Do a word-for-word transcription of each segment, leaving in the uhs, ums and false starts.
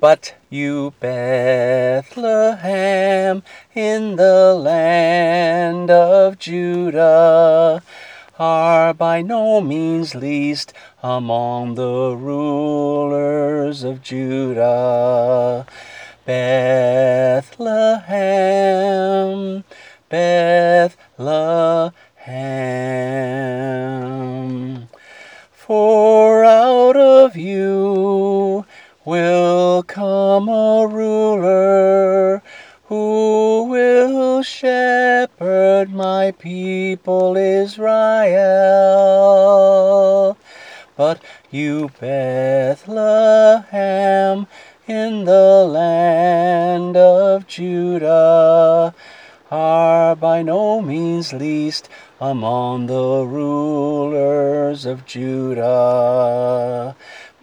But you, Bethlehem, in the land of Judah, are by no means least among the rulers of Judah. Bethlehem, Bethlehem. For out of you will come a ruler who will shepherd my people Israel. But you, Bethlehem, in the land of Judah, are by no means least among the rulers of Judah.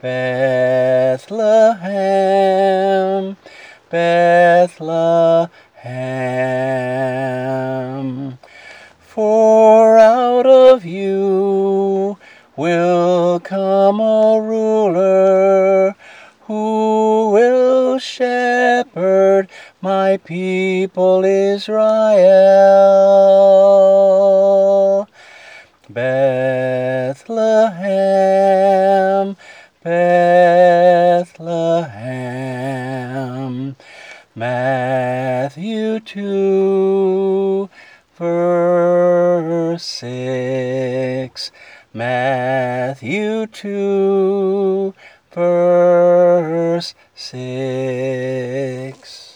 Bethlehem, Bethlehem. For out of you will come a ruler who will shepherd my people Israel. Bethlehem, Bethlehem. Matthew two, verse six. Matthew two, verse six.